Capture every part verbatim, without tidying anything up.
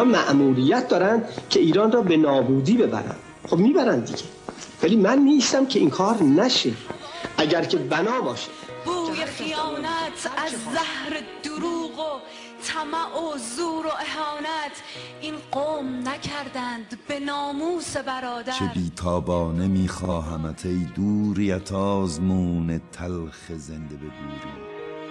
اینا مأموریت دارن که ایران را به نابودی ببرن. خب میبرن دیگه، ولی من نیستم که این کار نشه. اگر که بنا باشه بوی خیانت از زهر دروغ و طمع و زور و اهانت این قوم نکردند به ناموس برادر. چه بیتابانه میخواهمت ای دوریت آزمون تلخ زنده به گوری.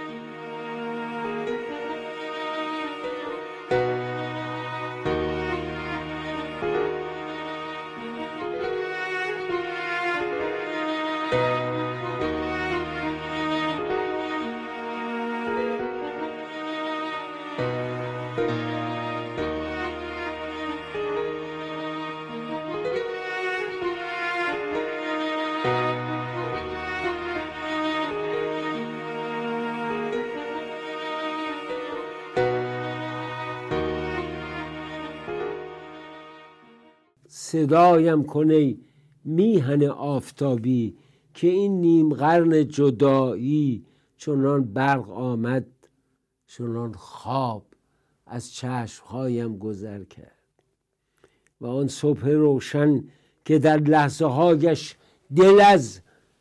صدایم کنی میهن آفتابی که این نیم قرن جدایی چنان برق آمد چنان خواب از چشمهایم گذر کرد و آن صبح روشن که در لحظه هایش دل از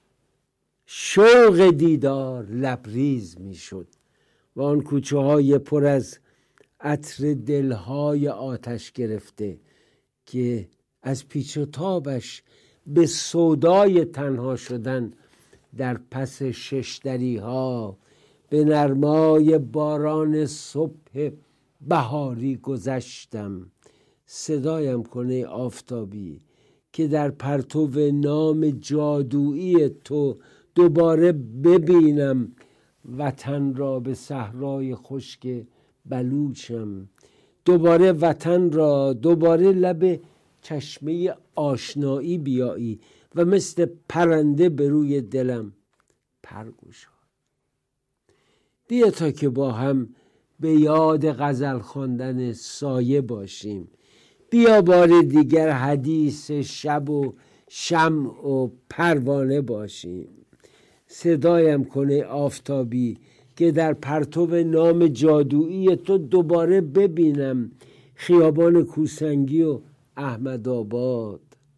شوق دیدار لبریز می شد و آن کوچه های پر از عطر دلهای آتش گرفته که از پیچ و تابش به سودای تنها شدن در پس ششدری ها به نرمای باران صبح بهاری گذشتم. صدایم کنه آفتابی که در پرتو نام جادویی تو دوباره ببینم وطن را به صحرای خشک بلوچم، دوباره وطن را، دوباره لب چشمه آشنایی بیایی و مثل پرنده به روی دلم پرگوشا. بیا تا که با هم به یاد غزل خواندن سایه باشیم. بیا بار دیگر حدیث شب و شمع و پروانه باشیم. صدایم کنه آفتابی که در پرتو نام جادویی تو دوباره ببینم خیابان کوسنگی و احمد آباد.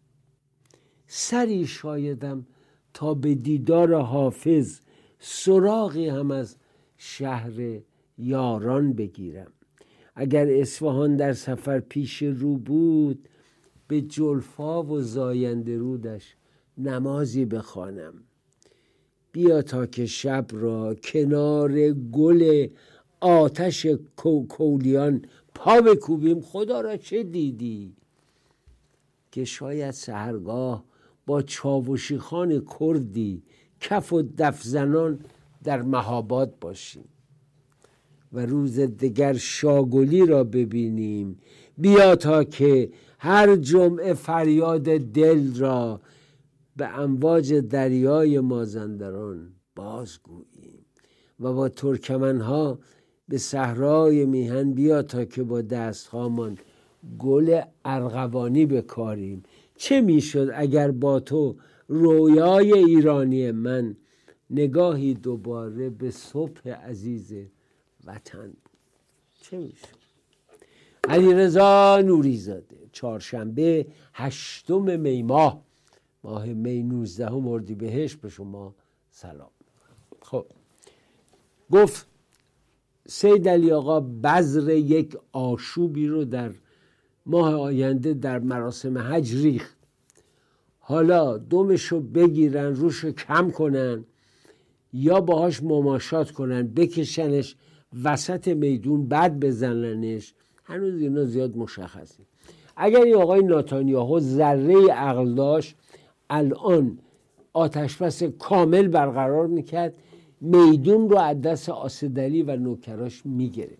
سری شایدم تا به دیدار حافظ سراغی هم از شهر یاران بگیرم. اگر اصفهان در سفر پیش رو بود به جلفا و زاینده رودش نمازی بخوانم. بیا تا که شب را کنار گل آتش کوکولیان پا بکوبیم. خدا را چه دیدی که شاید سحرگاه با چاوشی خان کردی کف و دف زنان در مهاباد باشیم و روز دگر شاگلی را ببینیم. بیا تا که هر جمعه فریاد دل را به امواج دریای مازندران بازگوییم و با ترکمنها به صحرای میهن. بیا تا که با دستهامان گل ارغوانی بکاریم. چه میشد اگر با تو رویای ایرانی من نگاهی دوباره به صبح عزیز وطن بود؟ چه میشد؟ علیرضا نوریزاده. چهارشنبه هشتم می ماه ماه می نوزدهم اردیبهشت به شما سلام. خب گفت سید علی آقا بذر یک آشوبی رو در ماه آینده در مراسم حج ریخت. حالا دمشو بگیرن روشو کم کنن یا باهاش مماشات کنن بکشنش وسط میدون بعد بزننش، هنوز اینا زیاد مشخصه. اگر این آقای نتانیاهو ذره عقل داشت الان آتشبس کامل برقرار میکرد، میدون رو از دست آسدلی و نوکراش میگیره.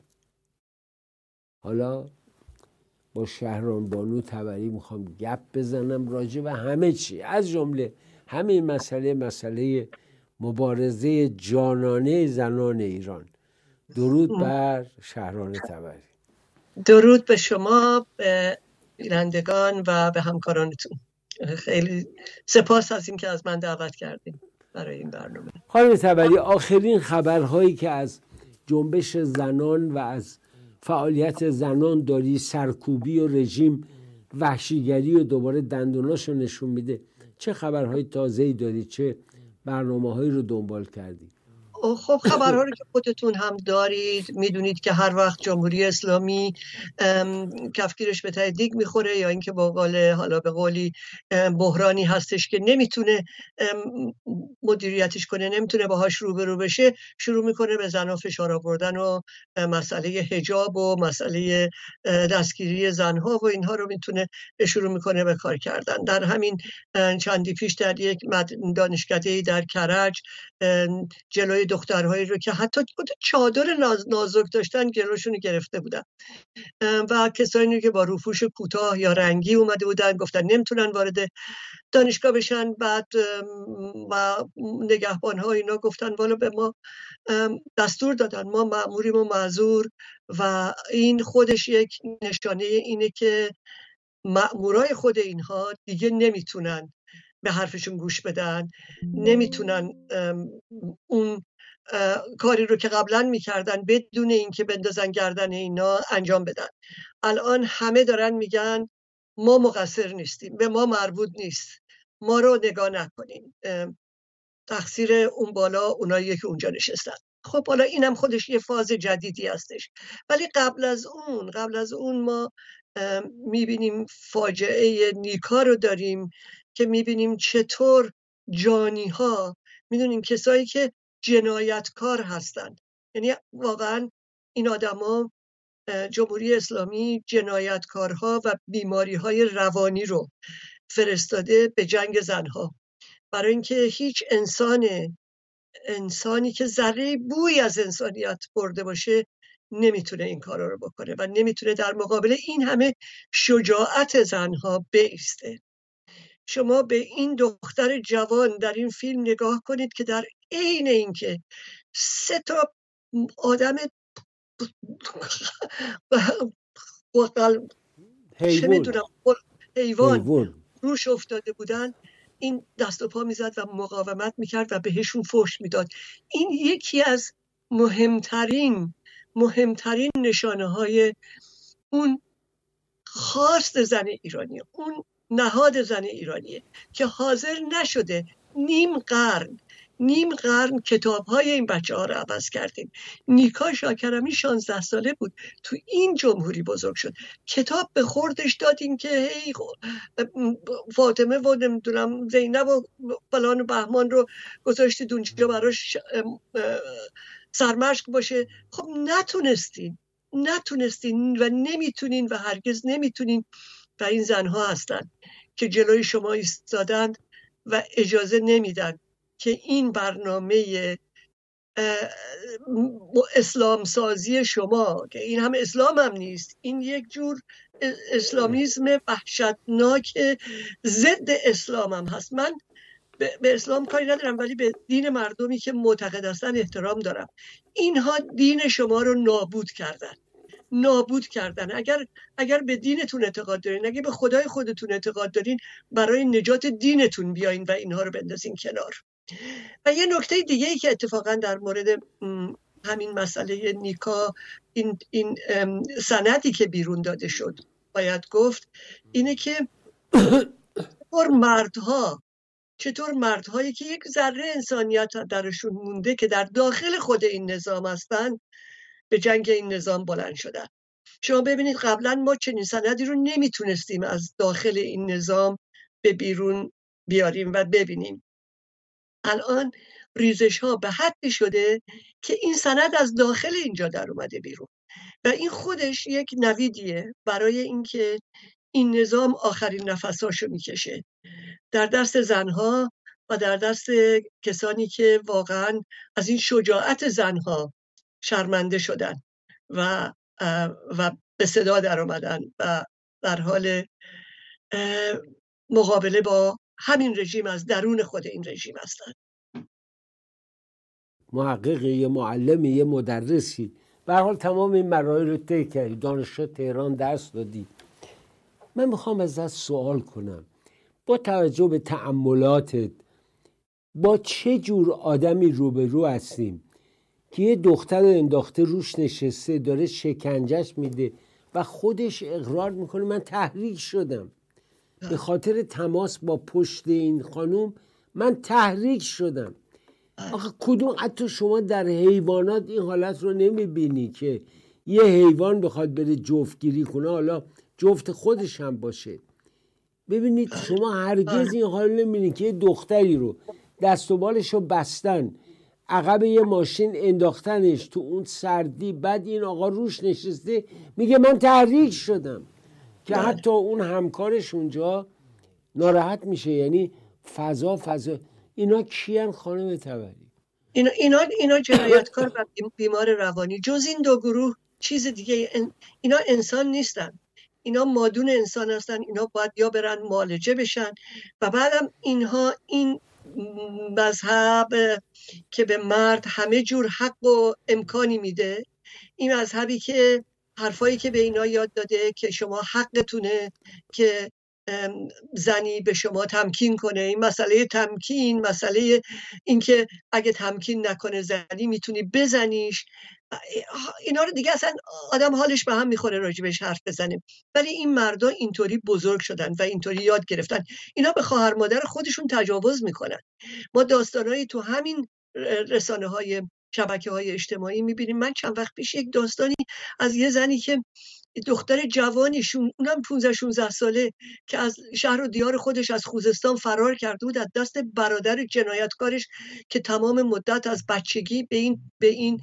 حالا با شهران بانو تبری میخوام گپ بزنم راجع به همه چی، از جمله همین مسئله مسئله مبارزه جانانه زنان ایران. درود بر شهران تبری. درود به شما، به بینندگان و به همکارانتون. خیلی سپاس از این که از من دعوت کردیم برای این برنامه. خانم تبری، آخرین خبرهایی که از جنبش زنان و از فعالیت زنان داری، سرکوبی و رژیم وحشیگری و دوباره دندوناشو نشون میده. چه خبرهای تازه‌ای داری؟ چه برنامه‌هایی رو دنبال کردی؟ خب خبرها رو که خودتون هم دارید، میدونید که هر وقت جمهوری اسلامی کفگیرش به ته دیگ میخوره یا اینکه با قول حالا به قولی بحرانی هستش که نمیتونه مدیریتش کنه، نمیتونه باهاش روبرو بشه، شروع میکنه به زنها فشار آوردن و مسئله حجاب و مسئله دستگیری زنها و اینها رو میتونه شروع میکنه به کار کردن. در همین چندی پیش در یک دانشکده‌ای در کرج جلوی دخترهایی رو که حتی چادر نازک داشتن جلوشون گرفته بودن و کسانی که با روپوش کوتاه یا رنگی اومده بودن گفتن نمیتونن وارد دانشگاه بشن. بعد و نگهبان‌ها اینا گفتن والا به ما دستور دادن، ما مأموریم و معذور. و این خودش یک نشانه اینه که مأمورای خود اینها دیگه نمیتونن به حرفشون گوش بدن، نمیتونن اون کاری رو که قبلا میکردن بدون اینکه بندازن گردن اینا انجام بدن. الان همه دارن میگن ما مقصر نیستیم، به ما مربوط نیست، ما رو نگاه نکنین، تقصیر اون بالا اونایی که اونجا نشستن. خب حالا اینم خودش یه فاز جدیدی هستش. ولی قبل از اون قبل از اون ما میبینیم فاجعه نیکا رو داریم که میبینیم چطور جانی ها، میدونیم کسایی که جنایتکار هستن، یعنی واقعا این آدما، جمهوری اسلامی جنایتکارها و بیماری های روانی رو فرستاده به جنگ زنها، برای اینکه هیچ انسان انسانی که ذره بوی از انسانیت برده باشه نمیتونه این کارا رو بکنه و نمیتونه در مقابل این همه شجاعت زنها بایسته. شما به این دختر جوان در این فیلم نگاه کنید که در عین اینکه سه تا آدم چه میدونم حیوان روش افتاده بودن، این دست و پا میزد و مقاومت میکرد و بهشون فحش میداد. این یکی از مهمترین مهمترین نشانه های اون خواست زن ایرانی، اون نهاد زن ایرانیه که حاضر نشده نیم قرن نیم قرن کتاب های این بچه ها رو عوض کردیم. نیکا شاکرمی شانزده ساله بود، تو این جمهوری بزرگ شد، کتاب به خوردش دادیم که هی فاطمه و نمیدونم زینب و فلان و بهمان رو گذاشتید اونجا براش سرمشق باشه. خب نتونستین نتونستین و نمیتونین و هرگز نمیتونین. و این زنها هستن که جلوی شما ایستادند و اجازه نمیدن که این برنامه اسلام سازی شما، که این هم اسلام هم نیست، این یک جور اسلامیزم وحشتناک ضد اسلام هم هست. من به اسلام کاری ندارم ولی به دین مردمی که معتقد هستن احترام دارم. اینها دین شما رو نابود کردن نابود کردن. اگر اگر به دینتون اعتقاد دارین، اگر به خدای خودتون اعتقاد دارین، برای نجات دینتون بیاین و اینها رو بندازین کنار. و یه نکته دیگه ای که اتفاقا در مورد همین مسئله نیکا، این این سندی که بیرون داده شد باید گفت اینه که چطور مردها چطور مردهایی که یک ذره انسانیت درشون مونده که در داخل خود این نظام هستن به جنگ این نظام بلند شدن. شما ببینید قبلا ما چنین سندی رو نمیتونستیم از داخل این نظام به بیرون بیاریم و ببینیم. الان ریزش ها به حدی شده که این سند از داخل اینجا در اومده بیرون و این خودش یک نویدیه برای اینکه این نظام آخرین نفساشو میکشه در دست زنها و در دست کسانی که واقعا از این شجاعت زنها شرمنده شدن و و به صدا در اومدن و در حال مقابله با همین رژیم از درون خود این رژیم هستن. محققی، یه معلمی، یه مدرسی، به هر حال تمام این مراحل رو طی کردی، دانشگاه تهران درس دادی. من میخوام ازت سوال کنم، با توجه به تأملاتت با چه جور آدمی روبرو هستیم که یه دختر رو انداخته روش نشسته داره شکنجش میده و خودش اقرار میکنه من تحریک شدم به خاطر تماس با پشت این خانوم، من تحریک شدم. آخه کدوم حتی شما در حیوانات این حالت رو نمیبینی که یه حیوان بخواد بره جفتگیری کنه، حالا جفت خودش هم باشه. ببینید شما هرگز این حال نمیبینید که یه دختری رو دست و بالش رو بستن عقب یه ماشین انداختنش تو اون سردی، بعد این آقا روش نشسته میگه من تحریک شدم، که حتی اون همکارش اونجا ناراحت میشه. یعنی فضا فضا اینا کیان خانم طبری؟ اینا اینا اینا جنایتکار و بیمار روانی. جز این دو گروه چیز دیگه، اینا انسان نیستن، اینا مادون انسان هستن. اینا باید یا برن معالجه بشن و بعدم اینها این مذهب که به مرد همه جور حق و امکانی میده، این مذهبی که حرفایی که به اینا یاد داده که شما حقتونه که زنی به شما تمکین کنه، این مسئله تمکین، مسئله اینکه اگه تمکین نکنه زنی میتونی بزنیش، اینا رو دیگه اصلا آدم حالش به هم میخوره راجبش حرف بزنیم. ولی این مردا اینطوری بزرگ شدن و اینطوری یاد گرفتن، اینا به خواهر مادر خودشون تجاوز میکنن. ما داستانایی تو همین رسانه های شبکه های اجتماعی میبینیم. من چند وقت پیش یک داستانی از یه زنی که دختر جوانیشون، اونم پانزده شانزده ساله، که از شهر و دیار خودش از خوزستان فرار کرده بود از دست برادر جنایتکارش که تمام مدت از بچگی به این به این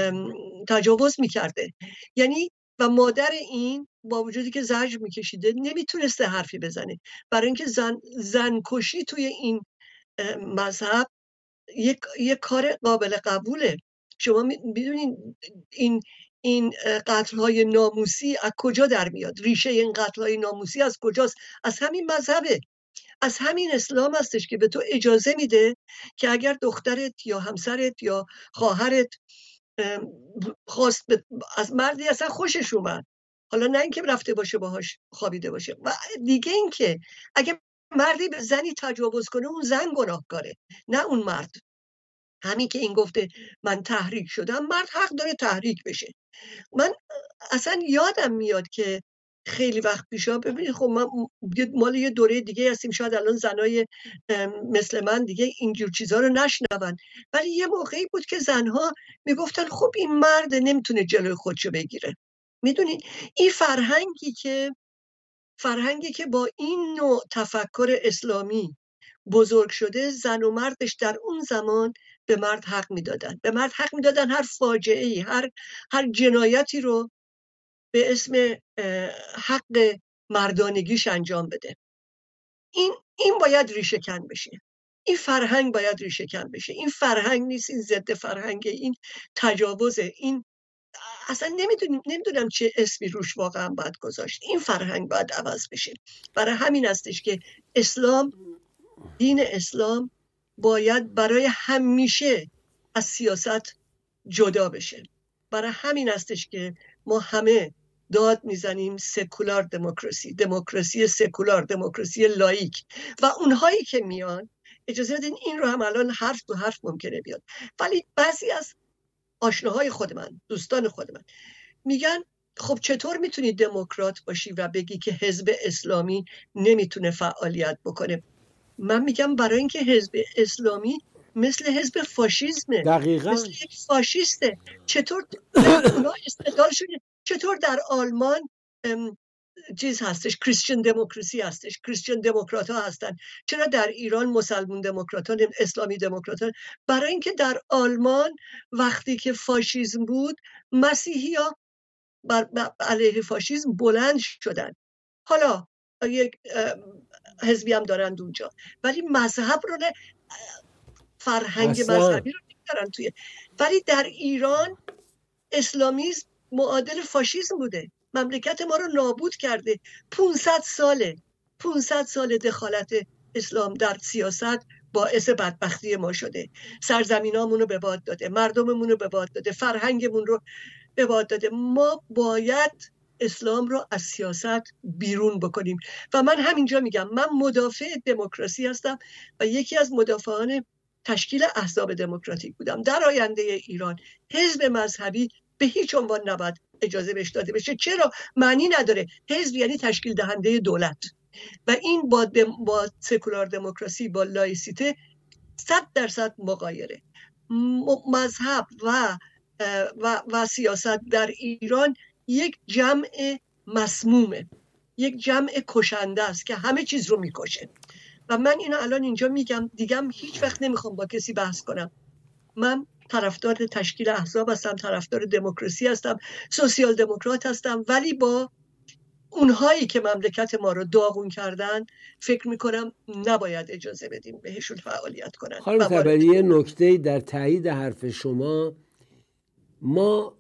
تجاوز میکرده. یعنی و مادر این با وجودی که زجر میکشیده نمیتونسته حرفی بزنه، برای اینکه زن زنکشی توی این مذهب یک یک کار قابل قبوله. شما میدونین این این قتل‌های ناموسی از کجا در میاد؟ ریشه این قتل‌های ناموسی از کجاست؟ از همین مذهبه، از همین اسلام هستش که به تو اجازه میده که اگر دخترت یا همسرت یا خواهرت خواست از مردی اصلا خوشش اومد، حالا نه اینکه رفته باشه باهاش خوابیده باشه، و دیگه اینکه اگه مردی به زنی تجاوز کنه اون زن گناهکاره نه اون مرد. همین که این گفته من تحریک شدم، مرد حق داره تحریک بشه. من اصلا یادم میاد که خیلی وقت پیشا، ببینید خب ما مال یه دوره دیگه هستیم، شاید الان زنای مثل من دیگه اینجور چیزا رو نشنون، ولی یه موقعی بود که زنها میگفتن خب این مرد نمیتونه جلوی خودشو بگیره. میدونید این فرهنگی که فرهنگی که با این نوع تفکر اسلامی بزرگ شده، زن و مردش در اون زمان به مرد حق میدادن، به مرد حق میدادن هر فاجعه ای، هر هر جنایتی رو به اسم حق مردانگیش انجام بده. این این باید ریشه کن بشه، این فرهنگ باید ریشه کن بشه. این فرهنگ نیست، این ضد فرهنگ، این تجاوزه، این اصلا نمیدونم نمیدونم چه اسمی روش واقعا باید گذاشت. این فرهنگ باید عوض بشه. برای همین هستش که اسلام، دین اسلام باید برای همیشه از سیاست جدا بشه. برای همین هستش که ما همه داد میزنیم سکولار دموکراسی، دموکراسی سکولار، دموکراسی لایک. و اونهایی که میان، اجازه بدین این رو هم الان حرف تو حرف ممکنه بیاد، ولی بعضی از آشناهای خود من، دوستان خود من میگن خب چطور میتونی دموکرات باشی و بگی که حزب اسلامی نمیتونه فعالیت بکنه؟ من میگم برای اینکه حزب اسلامی مثل حزب فاشیسمه، دقیقاً مثل یک فاشیسته. چطور اونا استدلال شده؟ چطور در آلمان چیز هستش، کریستیان دموکراسی هستش، کریستیان دموکرات ها هستن، چرا در ایران مسلمون دموکرات ها، اسلامی دموکرات ها؟ برای اینکه در آلمان وقتی که فاشیسم بود، مسیحی ها بر علیه فاشیسم بلند شدن. حالا یک حزبی هم دارند اونجا، ولی مذهب رو نه، فرهنگ اصلا مذهبی رو نمیدارن توی. ولی در ایران اسلامیسم معادل فاشیسم بوده، مملکت ما رو نابود کرده. پانصد ساله پانصد سال دخالت اسلام در سیاست باعث بدبختی ما شده. سرزمینامون رو به باد داده، مردممون رو به باد داده، فرهنگمون رو به باد داده. ما باید اسلام رو از سیاست بیرون بکنیم. و من همینجا میگم من مدافع دموکراسی هستم و یکی از مدافعان تشکیل احزاب دموکراتیک بودم. در آینده ایران حزب مذهبی به هیچ عنوان نباید اجازه بهش داده بشه. چرا؟ معنی نداره. حزب یعنی تشکیل دهنده دولت و این با, دم... با سکولار دموکراسی، با لایسیته صد درصد مغایره. م... مذهب و و, و سیاست در ایران یک جمع مسمومه، یک جمع کشنده است که همه چیز رو میکشه. و من اینو الان اینجا میگم، دیگه هیچ وقت نمیخوام با کسی بحث کنم. من طرفدار تشکیل احزاب هستم، طرفدار دموکراسی هستم، سوسیال دموکرات هستم، ولی با اونهایی که مملکت ما رو داغون کردن فکر میکنم نباید اجازه بدیم بهشون فعالیت کنن. خانم تبری، یه نکته در تایید حرف شما، ما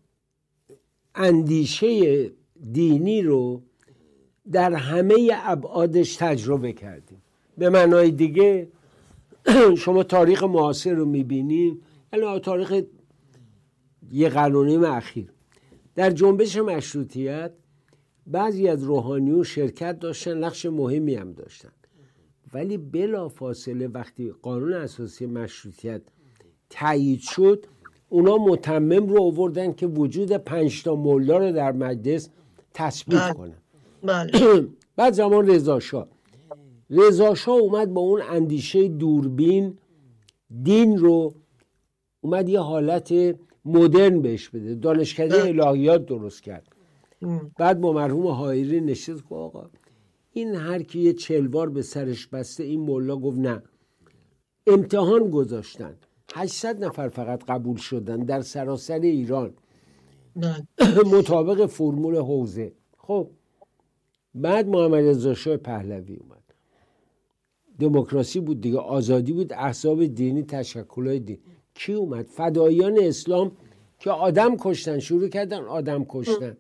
اندیشه دینی رو در همه ابعادش تجربه کردیم. به معنای دیگه شما تاریخ معاصر رو میبینیم، یعنی تاریخ یه قرن و نیم اخیر، در جنبش مشروطیت بعضی از روحانیون شرکت داشتن، نقش مهمی هم داشتن، ولی بلا فاصله وقتی قانون اساسی مشروطیت تایید شد، اونا متمم رو آوردن که وجود پنج تا ملا رو در مجلس تثبیت کنن. بعد زمان رضا شاه رضا شاه اومد با اون اندیشه دوربین دین رو اومد یه حالت مدرن بهش بده، دانشکده الهیات درست کرد. بعد با مرحوم حائری نشست که آقا این هر کی یه چلوار به سرش بسته، این مولا گفت نه. امتحان گذاشتن، هشتصد نفر فقط قبول شدن در سراسر ایران مطابق فرمول حوزه. خب بعد محمد رضا شاه پهلوی اومد، دموکراسی بود دیگه، آزادی بود، احزاب دینی، تشکل‌های دینی. کی اومد؟ فداییان اسلام که آدم کشتن، شروع کردن آدم کشتن.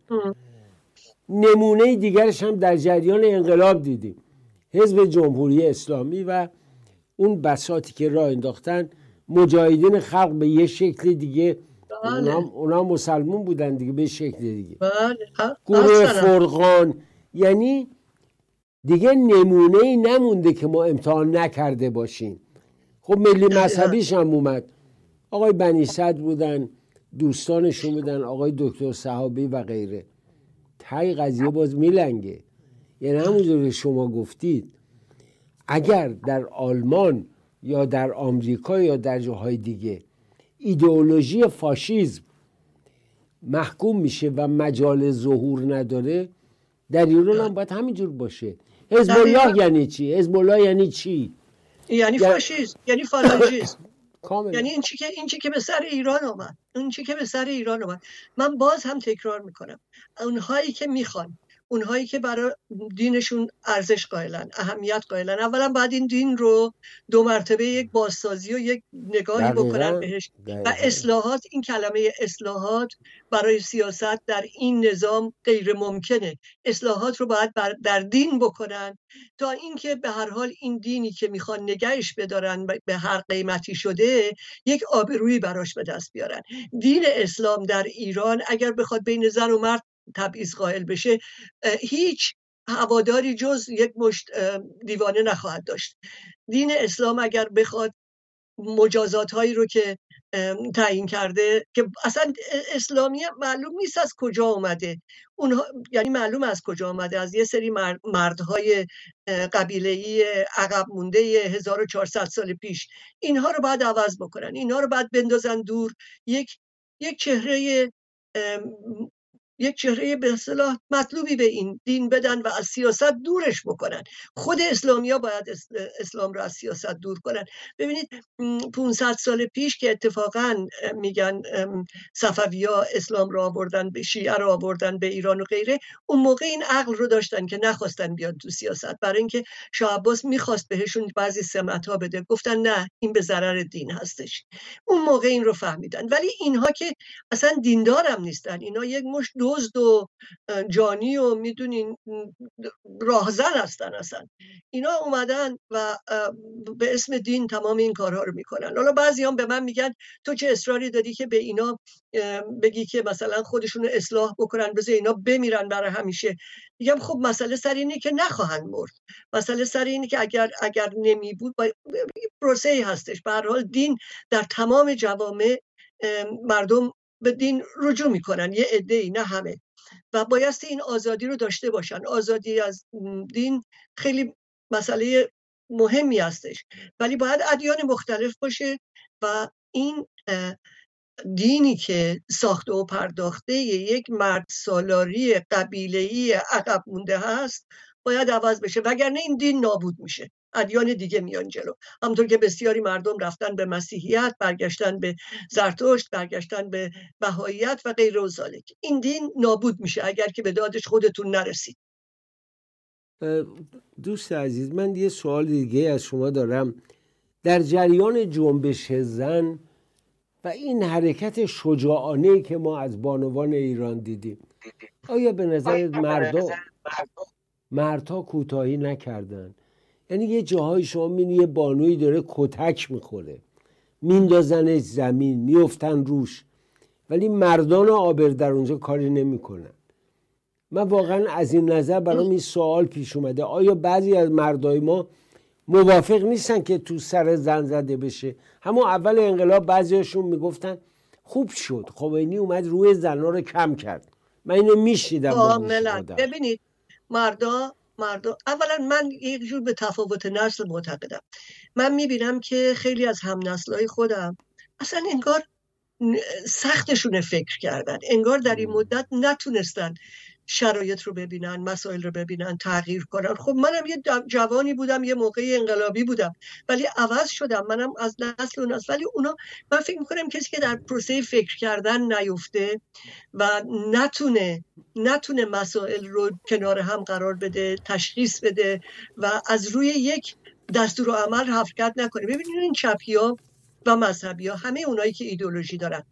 نمونه دیگرش هم در جریان انقلاب دیدیم، حزب جمهوری اسلامی و اون بساطی که راه انداختن، مجاهدین خلق به یه شکل دیگه، اونا, اونا مسلمون بودن دیگه به شکل دیگه، گروه فرقان. یعنی دیگه نمونه‌ای نمونده که ما امتحان نکرده باشیم. خب ملی مذهبیش هم اومد، آقای بنی صدر بودن، دوستانشون بودن، آقای دکتر صحابی و غیره. تای قضیه باز میلنگه. یعنی همونجور که شما گفتید، اگر در آلمان یا در آمریکا یا در جاهای دیگه ایدئولوژی فاشیسم محکوم میشه و مجال ظهور نداره، در ایران هم باید همینجور باشه. حزب الله یعنی چی؟ حزب الله یعنی چی؟ یعنی فاشیسم، یعنی فالانجیسم. یعنی این چی که این چی که به سر ایران اومد، این چی که به سر ایران اومد. من باز هم تکرار میکنم، اونهایی که میخوان، اونهایی که برای دینشون ارزش قائلن، اهمیت قائلن، اولا باید این دین رو دو مرتبه یک بازسازی و یک نگاهی بکنن بهش. و اصلاحات، این کلمه اصلاحات برای سیاست در این نظام غیر ممکنه. اصلاحات رو باید در دین بکنن تا اینکه به هر حال این دینی که میخوان نگهش بدارن به هر قیمتی شده، یک آبرویی براش به دست بیارن. دین اسلام در ایران اگر بخواد بین زن و مرد تبعیض قائل بشه، هیچ هواداری جز یک مشت دیوانه نخواهد داشت. دین اسلام اگر بخواد مجازات هایی رو که تعیین کرده، که اصلا اسلامی معلوم نیست از کجا اومده، اونها یعنی معلوم از کجا اومده، از یه سری مرد مردهای قبیله‌ای عقب مونده هزار و چهارصد سال پیش. اینها رو باید عوض بکنن، اینها رو باید بندازن دور، یک یک چهره یک چهره به اصطلاح مطلوبی به این دین بدن و از سیاست دورش بکنن. خود اسلامی ها باید اسلام رو از سیاست دور کنن. ببینید پانصد سال پیش که اتفاقا میگن صفوی ها اسلام رو آوردن به شیعه رو آوردن به ایران و غیره، اون موقع این عقل رو داشتن که نخواستن بیاد تو سیاست، برای اینکه شاه عباس میخواست بهشون بعضی سمت ها بده، گفتن نه این به ضرر دین هستش. اون موقع این رو فهمیدن. ولی اینها که اصلا دیندار هم نیستن، اینا یک مشت دزد و جانی و میدونین راهزن هستن اصلا. اینا اومدن و به اسم دین تمام این کارها رو میکنن. حالا بعضی هم به من میگن تو چه اصراری داری که به اینا بگی که مثلا خودشون رو اصلاح بکنن، بذار اینا بمیرن برای همیشه. میگم خب مسئله سر اینه که نخواهند مرد، مسئله سر اینه که اگر اگر نمی بود پروسه‌ای هستش. به هر حال دین در تمام جوامع مردم به دین رجوع میکنن، یه عده‌ای نه همه، و بایستی این آزادی رو داشته باشن. آزادی از دین خیلی مسئله مهمی هستش، ولی باید ادیان مختلف باشه و این دینی که ساخته و پرداخته یک مرد سالاری قبیله‌ای عقب مونده هست باید عوض بشه، وگرنه این دین نابود میشه، ادیان دیگه میان جلو. همونطور که بسیاری مردم رفتن به مسیحیت، برگشتن به زرتشت، برگشتن به بهاییت و غیر و ذالک. این دین نابود میشه اگر که به دادش خودتون نرسید. دوست عزیز، من یه سوال دیگه از شما دارم. در جریان جنبش زن و این حرکت شجاعانه‌ای که ما از بانوان ایران دیدیم، آیا به نظرت مردا مردها کوتاهی نکردن؟ یعنی یه جاهای شما می‌بینی یه بانویی داره کتک میخوره، میندازنش زمین، میافتن روش، ولی مردان آبر در اونجا کاری نمیکنن. من واقعا از این نظر برام این سوال پیش اومده، آیا بعضی از مردای ما موافق نیستن که تو سر زن زده بشه؟ همون اول انقلاب بعضیاشون میگفتن خوب شد خمینی اومد روی زنها رو کم کرد. من اینو میشنیدم. کاملا. ببینید مردا مردا اولا من یک جور به تفاوت نسل معتقدم. من میبینم که خیلی از هم نسلای خودم اصلا انگار سختشون فکر کردن، انگار در این مدت نتونستن شرایط رو ببینن، مسائل رو ببینن، تغییر کنن. خب منم یه جوانی بودم، یه موقعی انقلابی بودم، ولی عوض شدم. منم از نسل و نسل، ولی اونا، من فکر میکنم کسی که در پروسه فکر کردن نیفته و نتونه نتونه مسائل رو کنار هم قرار بده، تشخیص بده و از روی یک دستور و عمل حرکت نکنه. ببینید این چپی‌ها و مذهبی‌ها، همه اونایی که ایدئولوژی دارن،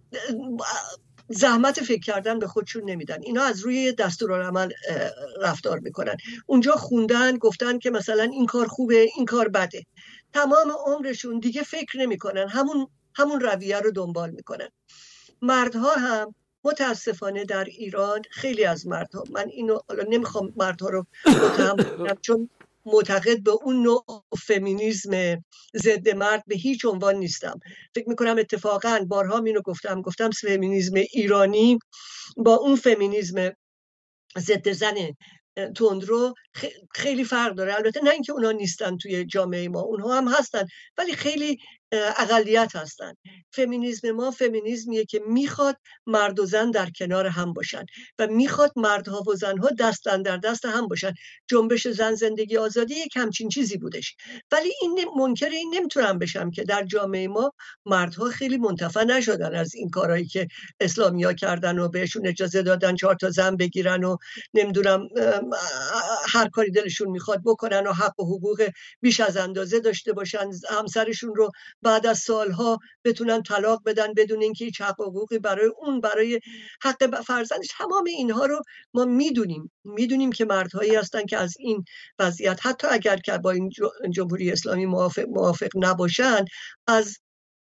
زحمت فکر کردن به خودشون نمیدن. اینا از روی دستورالعمل رفتار میکنن. اونجا خوندن، گفتن که مثلا این کار خوبه، این کار بده. تمام عمرشون دیگه فکر نمیکنن، همون همون رویه رو دنبال میکنن. مردها هم متاسفانه در ایران، خیلی از مردها، من اینو حالا نمیخوام مردها رو متهم کنم چون معتقد به اون نوع فمینیسم ضد مرد به هیچ عنوان نیستم. فکر میکنم اتفاقا بارها اینو گفتم گفتم فمینیسم ایرانی با اون فمینیسم ضد زن تندرو خیلی فرق داره. البته نه اینکه اونا نیستن توی جامعه ما، اونها هم هستن، ولی خیلی اقلیت هستن. فمینیسم ما فمینیسمیه که میخواد مرد و زن در کنار هم باشن و میخواد مردها و زنها دست در دست هم باشن. جنبش زن زندگی آزادی یک همچین چیزی بودش، ولی این منکر این نمیتونم بشم که در جامعه ما مردها خیلی منتفع نشدن از این کارهایی که اسلامیا کردن و بهشون اجازه دادن چهار تا زن بگیرن و نمیدونم هر کاری دلشون میخواد بکنن و حق و حقوق بیش از اندازه داشته باشن، همسرشون رو بعد از سالها بتونن طلاق بدن بدون اینکه هیچ حق و حقوقی برای اون، برای حق فرزندش. تمام اینها رو ما میدونیم میدونیم که مردهایی هستن که از این وضعیت، حتی اگر که با این جمهوری اسلامی موافق, موافق نباشن، از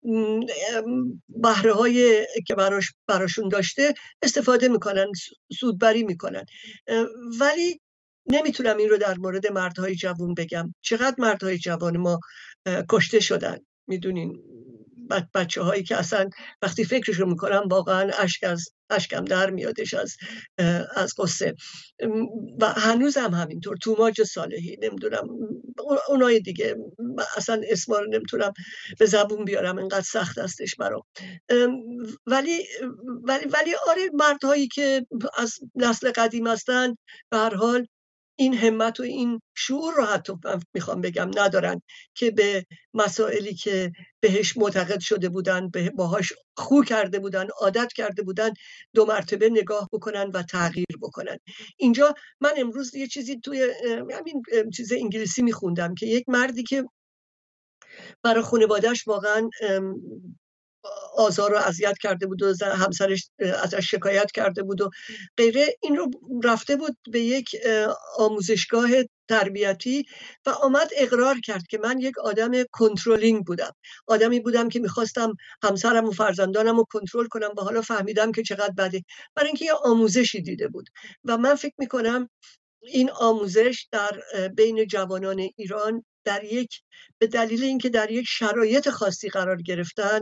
بهره های که براش براشون داشته استفاده میکنن، سودبری میکنن. ولی نمیتونم این رو در مورد مردهای جوان بگم. چقدر مردهای جوان ما کشته شدن، میدونین، بچه هایی که اصلا وقتی فکرشو میکنم واقعا اشک از اشکم در میادش از از قصه. و هنوز هم همینطور. توماج صالحی، نمیدونم اونای دیگه، اصلا اسما رو نمیتونم به زبون بیارم، اینقدر سخت هستش برام. ولی ولی ولی آره، مردهایی که از نسل قدیم هستن به هر حال این همت و این شعور رو حتی میخوام بگم ندارن که به مسائلی که بهش معتقد شده بودن، باهاش خو کرده بودن، عادت کرده بودن، دو مرتبه نگاه بکنن و تغییر بکنن. اینجا من امروز یه چیزی توی همین چیز انگلیسی میخوندم که یک مردی که برای خانواده‌اش واقعا آزار و اذیت کرده بود و همسرش ازش شکایت کرده بود و غیره، این رو رفته بود به یک آموزشگاه تربیتی و آمد اقرار کرد که من یک آدم کنترلینگ بودم، آدمی بودم که میخواستم همسرم و فرزندانم رو کنترل کنم و حالا فهمیدم که چقدر بده، برای اینکه یه آموزشی دیده بود. و من فکر میکنم این آموزش در بین جوانان ایران در یک به دلیل اینکه در یک شرایط خاصی قرار گرفتن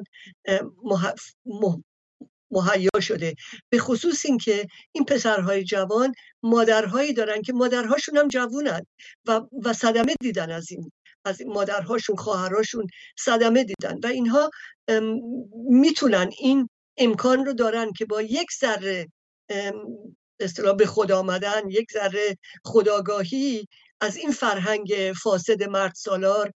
مهیا شده، به خصوص اینکه این پسرهای جوان مادرهایی دارن که مادرهاشون هم جوونن و و صدمه دیدن از این از این مادرهاشون، خواهراشون صدمه دیدن و اینها میتونن این امکان رو دارن که با یک ذره اصطلاح به خود آمدن، یک ذره خودآگاهی از این فرهنگ فاسد مرد سالار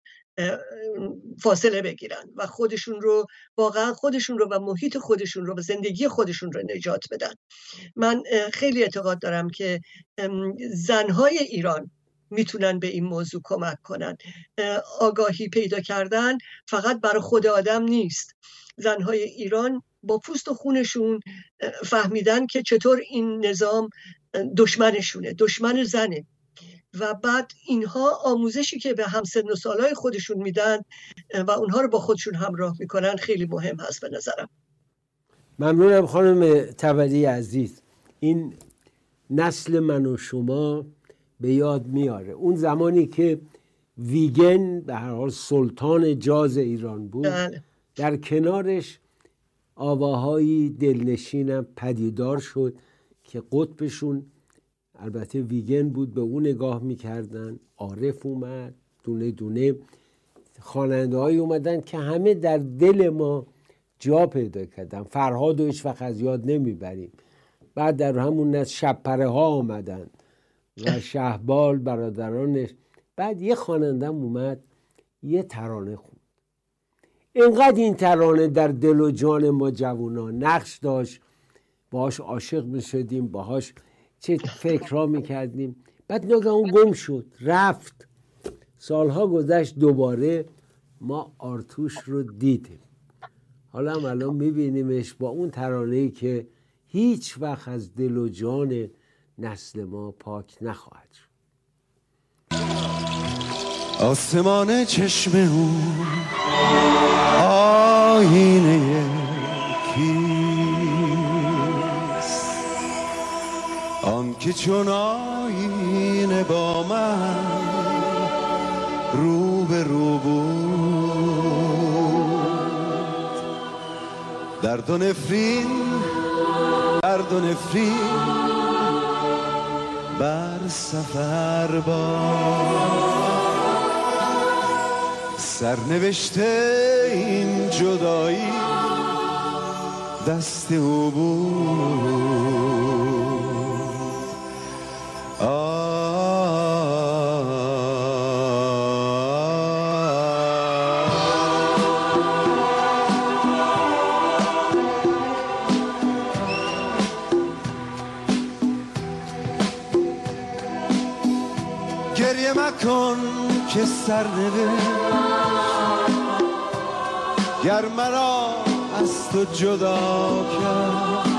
فاصله بگیرن و خودشون رو واقعا خودشون رو و محیط خودشون رو و زندگی خودشون رو نجات بدن. من خیلی اعتقاد دارم که زنهای ایران میتونن به این موضوع کمک کنن. آگاهی پیدا کردن فقط برای خود آدم نیست. زنهای ایران با پوست و خونشون فهمیدن که چطور این نظام دشمنشونه، دشمن زنه و بعد اینها آموزشی که به همسن و سالای خودشون میدن و اونها رو با خودشون همراه میکنن خیلی مهم هست به نظرم. ممنونم خانم تبری عزیز. این نسل من و شما به یاد میاره اون زمانی که ویگن به هر حال سلطان جاز ایران بود، ده. در کنارش آواهایی دلنشینم پدیدار شد که قطبشون البته ویگن بود، به اون نگاه میکردن. عارف اومد، دونه دونه خواننده هایی اومدن که همه در دل ما جا پیدا کردن. فرهاد و هیچ وقت از یاد نمیبریم. بعد در همون نسل شبپره ها آمدن و شهبال برادرانش. بعد یه خوانندم اومد یه ترانه خوند. اینقدر این ترانه در دل و جان ما جوانان نقش داشت، باهاش عاشق میشدیم، باهاش چه فکرها میکردیم. بعد ناگهان اون گم شد، رفت. سالها گذشت، دوباره ما آرتوش رو دیدیم. حالا هم الان میبینیمش با اون ترانه‌ای که هیچ وقت از دل و جان نسل ما پاک نخواهد شد. آسمان چشم اون آینه کیست، آن که چون آینه با من رو به رو بود. درد و نفرین درد و نفرین بر سفر با سرنوشته این جدایی دست او بود. گریه مکن که سرنوشت گر مرا از تو جدا کرد،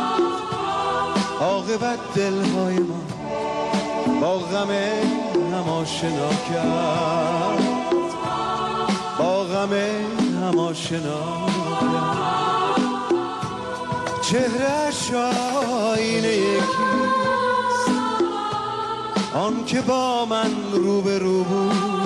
عاقبت دلهای ما با غم هم آشنا کرد، با غم هم آشنا کرد. چهره‌اش آینه یکیست، آن که با من رو به رو بود.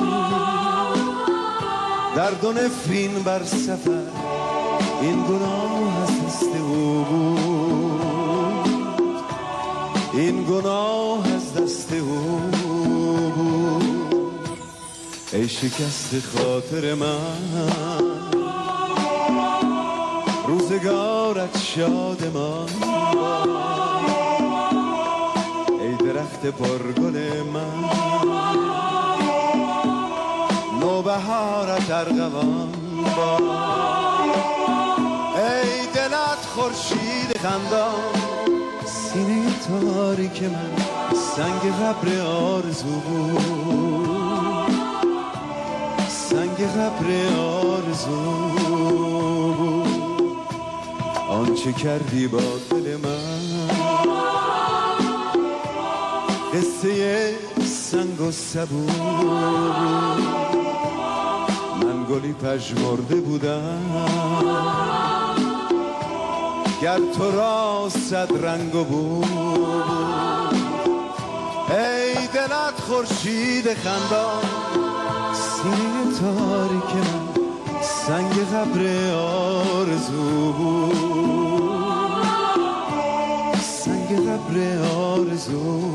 درد و نفرین بر سفر این گناه از دست او بود، این گناه از دست او بود. ای شکست خاطر من روزگارت شادمان، ای درخت پرگل من نوبهارت ارغوان با. ای دلت خورشید خندان، سینه تاریک من سنگ قبر آرزو بود، سنگ قبر آرزو بود. چه کردی با دل من، قصه سنگ و سبو، من گلی پژمرده بودم گر تو را صد رنگ و بو. ای دلت خورشید خندان، سینه تاریک من سنگ قبر آرزو بود، سنگ قبر آرزو.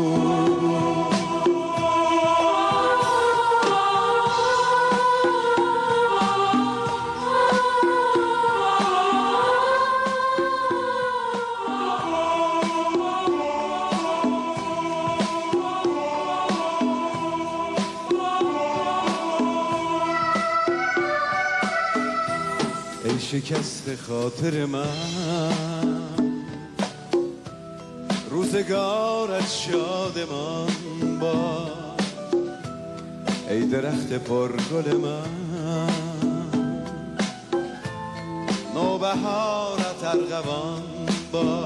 شکست خاطر من، روزگارت شادمان با. ای درخت پرگل من، نوبهارت ارغوان با.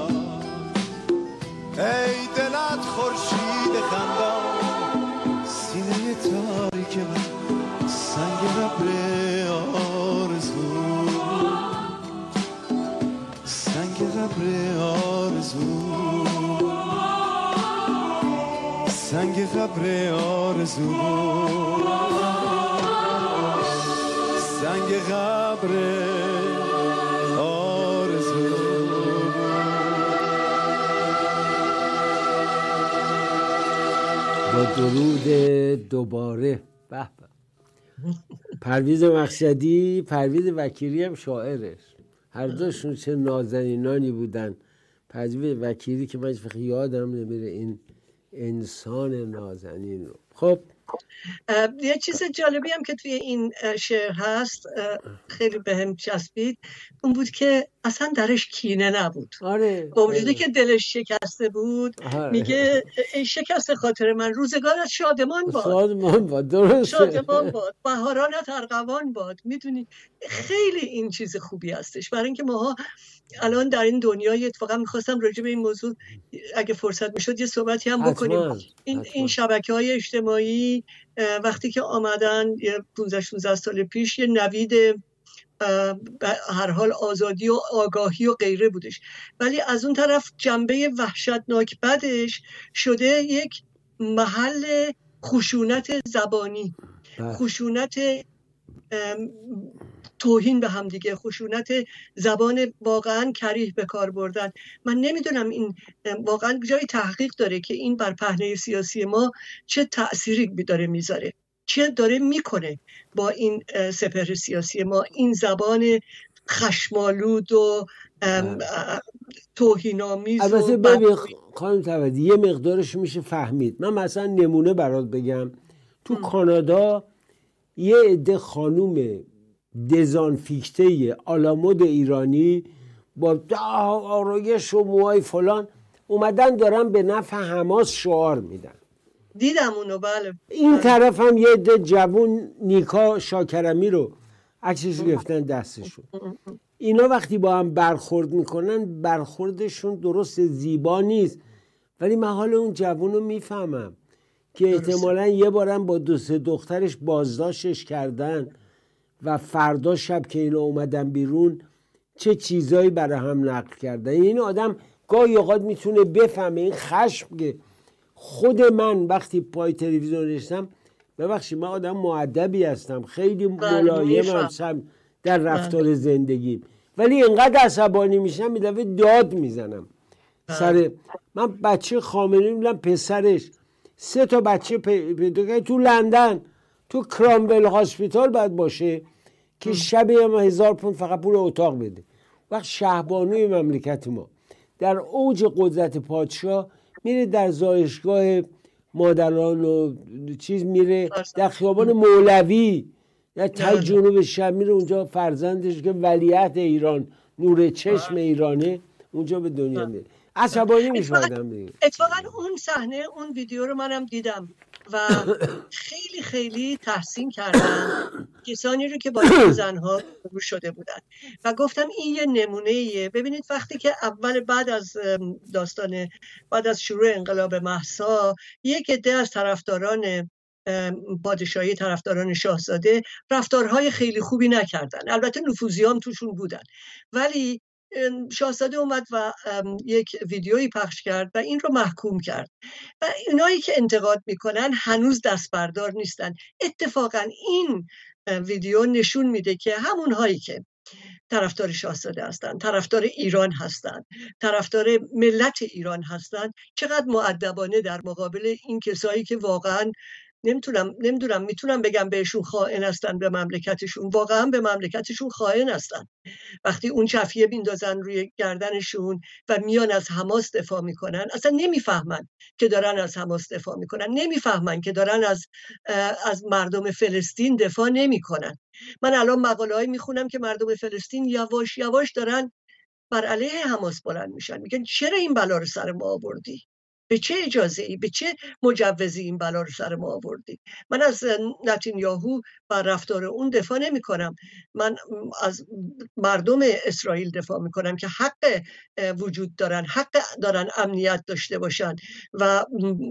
ای دلت خورشید خندان، سینه تاریک من سنگ قبر آرزو، قبر آرزو، سنگ قبر آرزو، سنگ قبر آرزو. با درود دوباره. به به. پرویز مقصدی، پرویز وکیری هم شاعرش، هر دوشون چه نازنینانی بودن. پرویز وکیلی که من فقط یادم نمیره این انسان نازنین رو. خب یه چیز جالبی هم که توی این شعر هست خیلی بهم چسبید، اون بود که اصلا درش کینه نبود. آره با وجودی که دلش شکسته بود، آره. میگه ای شکست خاطر من، روزگارت شادمان باد، شادمان باد، درسته، شادمان باد، بهارانت ارغوان باد. میدونی خیلی این چیز خوبی هستش، برای اینکه ماها الان در این دنیای، اتفاقا میخواستم راجع به این موضوع اگه فرصت میشد یه صحبتی هم بکنیم. حتما. این حتما. این شبکه‌های اجتماعی وقتی که آمدن یه پانزده شانزده سال پیش، یه نوید هر حال آزادی و آگاهی و غیره بودش، ولی از اون طرف جنبه وحشتناک بدش شده یک محل خشونت زبانی، خشونت توهین به هم دیگه، خشونت زبان واقعا کریه به کار بردن. من نمیدونم این واقعا جای تحقیق داره که این بر پهنه سیاسی ما چه تأثیری داره میذاره، چه داره میکنه با این سپهر سیاسی ما، این زبان خشمالود و توهین‌آمیز. البته ببین خانم تبدی یه مقدارش میشه فهمید. من مثلا نمونه برات بگم، تو م. کانادا یه عده خانوم دزانفیکته آلامود ایرانی با آرایش و موهای فلان اومدن دارن به نفع حماس شعار میدن. دیدم اونو. بله. این طرف هم یه عده جوون نیکا شاکرمی رو عکسش گرفتن دستشون. اینا وقتی با هم برخورد میکنن، برخوردشون درست زیبا نیست، ولی من حال اون جوون رو میفهمم که احتمالاً یه بارم با دو سه دخترش بازداشتش کردن و فردا شب که اینا اومدن بیرون چه چیزایی برای هم نقل کردن. این آدم گاهی اوقات میتونه بفهمه این خشم که خود من وقتی پای تلویزیون نشستم، ببخشید من آدم مؤدبی هستم، خیلی ملایمم هستم در رفتار زندگی، ولی اینقدر عصبانی میشم یه دفعه داد میزنم سر. من بچه خامنه‌ای بودم، پسرش سه تا بچه پیدا کرد تو لندن، تو کرامول هاسپیتال باید باشه که شب هزار پوند فقط پول اتاق بده. وقت شهبانوی مملکت ما در اوج قدرت پادشاه میره در زایشگاه مادران و چیز، میره در خیابان مولوی در تای جنوب شب، میره اونجا فرزندش که ولیعهد ایران، نور چشم ایرانه، اونجا به دنیا میره. عصبانی میشه آدم دیگه. اتفاقا اون صحنه، اون ویدیو رو منم دیدم و خیلی خیلی تحسین کردم کسانی رو که با این زنها روبرو شده بودن و گفتم این یه نمونه ایه. ببینید وقتی که اول بعد از داستان بعد از شروع انقلاب مهسا یک عده از طرفداران پادشاهی، طرفداران شاهزاده رفتارهای خیلی خوبی نکردن، البته نفوذیام توشون بودن، ولی شاهزاده اومد و یک ویدیویی پخش کرد و این رو محکوم کرد و اینایی که انتقاد میکنن هنوز دست بردار نیستن. اتفاقا این ویدیو نشون میده که همون هایی که طرفدار شاهزاده هستن، طرفدار ایران هستن، طرفدار ملت ایران هستن، چقدر مؤدبانه در مقابل این کسایی که واقعا نمیتونم نمیدونم میتونم بگم بهشون خائن هستن به مملکتشون، واقعا به مملکتشون خائن هستن. وقتی اون چفیه بیندازن روی گردنشون و میان از حماس دفاع میکنن، اصلا نمیفهمن که دارن از حماس دفاع میکنن، نمیفهمن که دارن از از مردم فلسطین دفاع نمیکنن. من الان مقاله‌ای میخونم که مردم فلسطین یواش یواش دارن بر علیه حماس بلند میشن، میگن چرا این بلا رو سر ما آوردی؟ به چه اجازه ای، به چه مجوزی این بلا رو سر ما آوردی؟ من از نتانیاهو و رفتار اون دفاع نمی کنم، من از مردم اسرائیل دفاع می کنم که حق وجود دارن، حق دارن امنیت داشته باشن و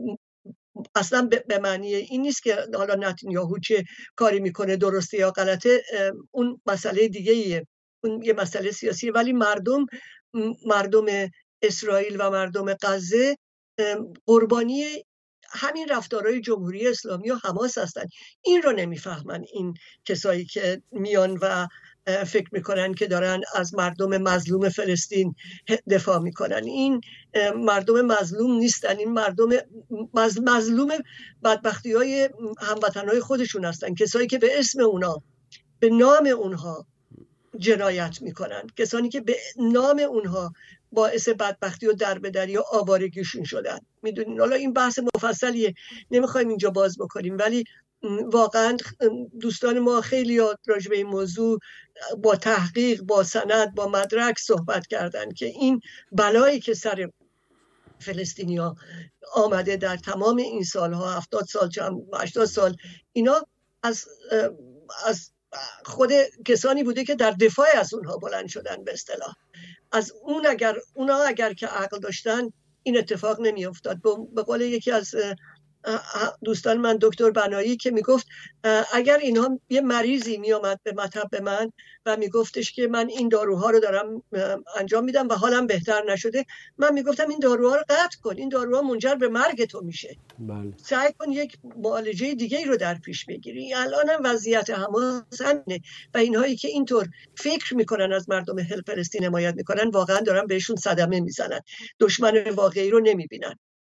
اصلا به معنی این نیست که حالا نتانیاهو چه کاری میکنه درسته یا غلطه، اون مسئله دیگه ایه، اون یه مسئله سیاسیه، ولی مردم مردم اسرائیل و مردم غزه قربانی همین رفتارهای جمهوری اسلامی و حماس هستن. این رو نمیفهمن این کسایی که میان و فکر میکنن که دارن از مردم مظلوم فلسطین دفاع میکنن. این مردم مظلوم نیستن، این مردم مظلوم بدبختی های هموطنهای خودشون هستن، کسایی که به اسم اونا، به نام اونها جنایت میکنن، کسانی که به نام اونها باعث بدبختی و دربدری و آوارگیشون شدن. میدونین حالا این بحث مفصلیه، نمیخوایم اینجا باز بکنیم، ولی واقعا دوستان ما خیلی راجع به این موضوع با تحقیق، با سند، با مدرک صحبت کردن که این بلایی که سر فلسطینیا آمده در تمام این سالها، هفتاد سال، هشتاد سال، اینا از از خود کسانی بوده که در دفاع از اونها بلند شدن. به اصطلاح از اون اگر اونا اگر که عقل داشتن این اتفاق نمی افتاد. به قول یکی از دوستان من دکتر بنایی که میگفت اگر اینها یه مریضی میامد به مطب من و میگفتش که من این داروها رو دارم انجام میدم و حالم بهتر نشده، من میگفتم این داروها رو قطع کن، این داروها منجر به مرگ تو میشه. بله. سعی کن یک معالجه دیگه ای رو در پیش بگیری. الان هم وضعیت حماس همینه و اینهایی که اینطور فکر میکنن از مردم فلسطین حمایت میکنن واقعا دارن بهشون صدمه میزنن، دشمن واقعی رو نمیبینن.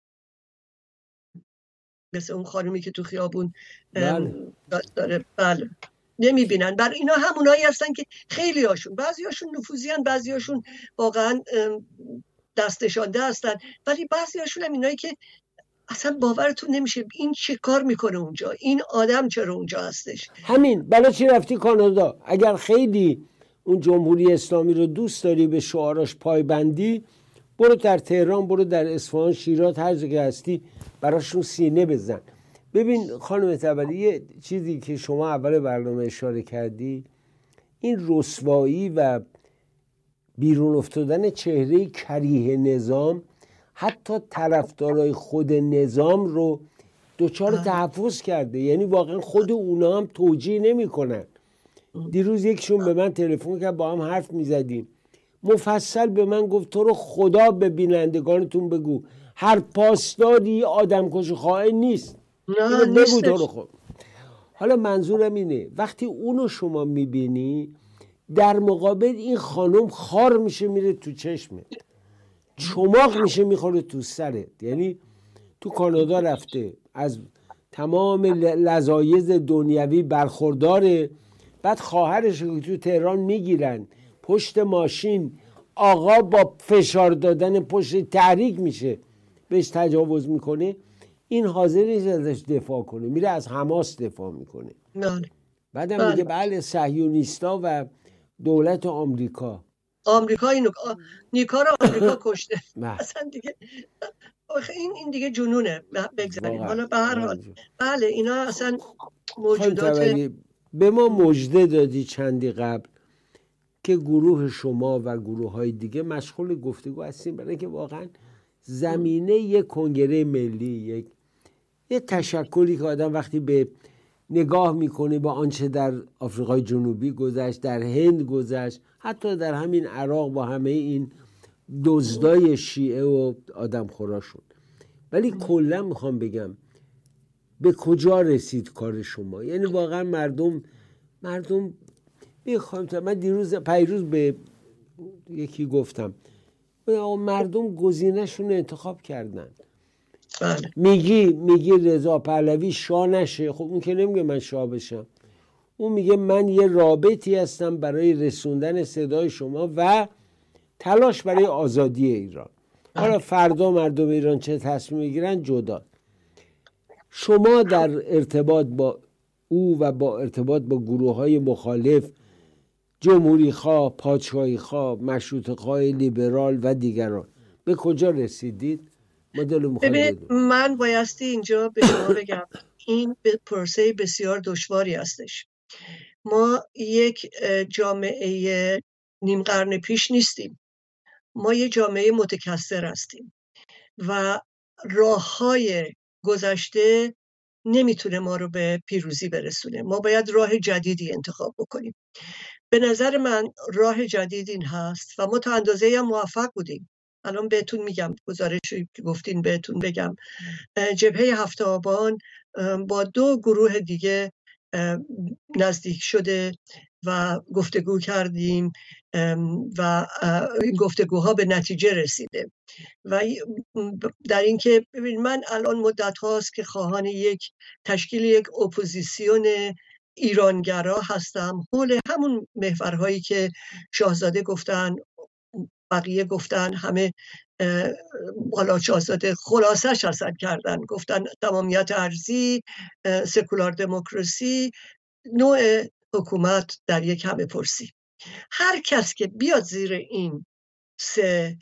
مثل اون خانومی که تو خیابون بله. داره بله نمیبینن. بر اینا همونایی هستن که خیلی هاشون، بعضی هاشون نفوذی هستن، بعضی هاشون واقعا دستشانده هستن، ولی بعضی هاشون هم اینایی که اصلا باورتون نمیشه این چه کار میکنه اونجا، این آدم چرا اونجا هستش. همین بلا چی رفتی کانادا؟ اگر خیلی اون جمهوری اسلامی رو دوست داری، به شعاراش پایبندی، برو در تهران، برو در اصفهان، شیراز، هر جا که هستی براشون سینه بزن. ببین خانم تبری، یه چیزی که شما اول برنامه اشاره کردی، این رسوایی و بیرون افتادن چهره کریه نظام، حتی طرفدارای خود نظام رو دچار تحفظ کرده. یعنی واقعا خود اونا هم توجیه نمی کنن. دیروز یکشون به من تلفن کرد، با هم حرف می زدیم، مفصل به من گفت تو رو خدا به بینندگانتون بگو هر پاسداری آدمکش خائن نیست. نه بگو تو رو خود. حالا منظورم اینه وقتی اونو شما میبینی، در مقابل این خانم خار میشه میره تو چشمت، چماق میشه میخوره تو سرت. یعنی تو کانادا رفته، از تمام لذایذ دنیوی برخورداره، بعد خواهرش رو تو تهران میگیرن پشت ماشین، آقا با فشار دادن پشت تحریک میشه بهش تجاوز میکنه، این حاضر نیست ازش دفاع کنه، میره از حماس دفاع میکنه. بعدم میگه بله صهیونیستا و دولت آمریکا. آمریکا اینو نیکا رو آمریکا کشته. اصلا دیگه این این دیگه جنونه. بگذاریم حالا به هر حال بله اینا اصلا موجودات. به ما مژده دادی چندی قبل که گروه شما و گروه های دیگه مشغول گفتگو هستیم، برای که واقعا زمینه یک کنگره ملی، یک یه تشکلی که آدم وقتی به نگاه میکنه با آنچه در آفریقای جنوبی گذشت، در هند گذشت، حتی در همین عراق با همه این دزدای شیعه و آدم خورا شد. ولی کلا میخوام بگم به کجا رسید کار شما؟ یعنی واقعا مردم مردم میخوام، من دیروز پیروز به یکی گفتم مردم گزینه‌شون رو انتخاب کردن. بله. میگی میگی رضا پهلوی شاه نشه، خب اون که نمیگه من شاه بشم، اون میگه من یه رابطی هستم برای رسوندن صدای شما و تلاش برای آزادی ایران. حالا فردا مردم ایران چه تصمیم میگیرن جدا. شما در ارتباط با او و با ارتباط با گروه های مخالف، جمهوری خواه، پادشاهی خواه، مشروطه خواه، لیبرال و دیگران به کجا رسیدید؟ ببینید من بایستی اینجا به شما بگم این پروسه بسیار دشواری هستش. ما یک جامعه نیم قرن پیش نیستیم، ما یک جامعه متکثر هستیم و راه‌های گذشته نمیتونه ما رو به پیروزی برسونه. ما باید راه جدیدی انتخاب بکنیم. به نظر من راه جدید این هست و ما تا اندازه‌ای هم موفق بودیم. الان بهتون میگم، گزارشی که گفتین بهتون بگم. جبهه هفت آبان با دو گروه دیگه نزدیک شده و گفتگو کردیم و این گفتگوها به نتیجه رسیده و در این که ببین من الان مدت هاست که خواهان یک تشکیل یک اپوزیسیون ایرانگرا هستم حول همون محورهایی که شاهزاده گفتن، بقیه گفتن، همه بالا شاهزاده خلاصش حسد کردن، گفتن تمامیت ارضی، سکولار دموکراسی، نوع حکومت در یک همه پرسی. هر کس که بیاد زیر این سه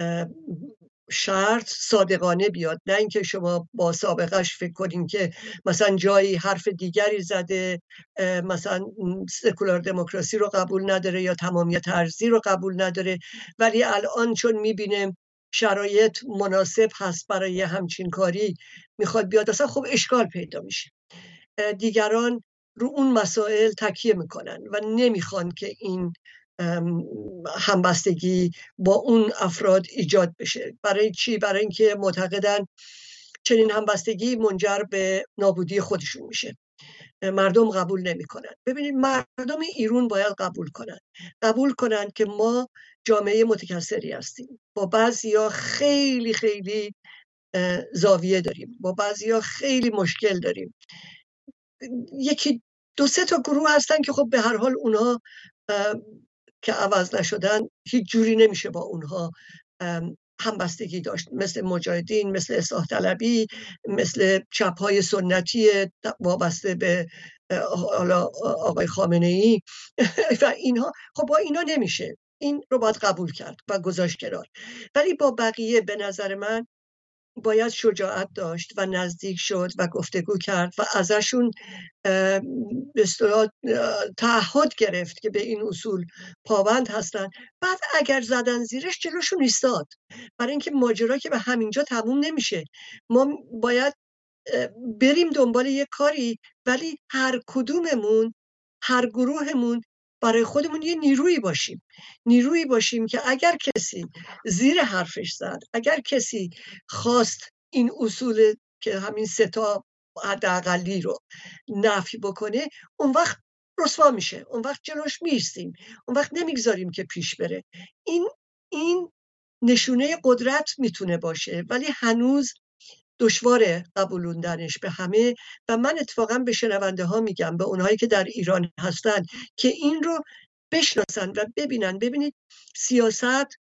شرط صادقانه بیاد، نه اینکه شما با سابقش فکر کنین که مثلا جایی حرف دیگری زده، مثلا سکولار دموکراسی رو قبول نداره یا تمامیت ارضی رو قبول نداره، ولی الان چون میبینه شرایط مناسب هست برای همچین کاری میخواد بیاد، اصلا خب اشکال پیدا میشه. دیگران رو اون مسائل تکیه میکنن و نمیخوان که این همبستگی با اون افراد ایجاد بشه. برای چی؟ برای اینکه معتقدن چنین همبستگی منجر به نابودی خودشون میشه. مردم قبول نمیکنن. ببینید مردم ایران باید قبول کنن. قبول کنن که ما جامعه متکثری هستیم. با بعضیا خیلی خیلی زاویه داریم. با بعضیا خیلی مشکل داریم. یکی دو سه تا گروه هستن که خب به هر حال اونها که عوض نشدن هیچ جوری نمیشه با اونها همبستگی داشت، مثل مجاهدین، مثل اصلاح طلبی، مثل چپ‌های سنتی وابسته به حالا آقای خامنه‌ای و اینها. خب با اینا نمیشه، این رو باید قبول کرد و گذاشت کنار. ولی با بقیه به نظر من باید شجاعت داشت و نزدیک شد و گفتگو کرد و ازشون به اصطلاح تعهد گرفت که به این اصول پابند هستن. بعد اگر زدن زیرش جلوشون ایستاد، برای اینکه ماجرا که به همینجا تموم نمیشه. ما باید بریم دنبال یک کاری، ولی هر کدوممون، هر گروهمون برای خودمون یه نیرویی باشیم. نیرویی باشیم که اگر کسی زیر حرفش زد، اگر کسی خواست این اصول که همین سه تا حداقلی رو نفی بکنه، اون وقت رسوا میشه، اون وقت جلوش میستیم، اون وقت نمیگذاریم که پیش بره. این این نشونه قدرت میتونه باشه، ولی هنوز دشواره قبولوندنش به همه. و من اتفاقا به شنونده ها میگم، به اونهایی که در ایران هستن، که این رو بشناسن و ببینن. ببینید سیاست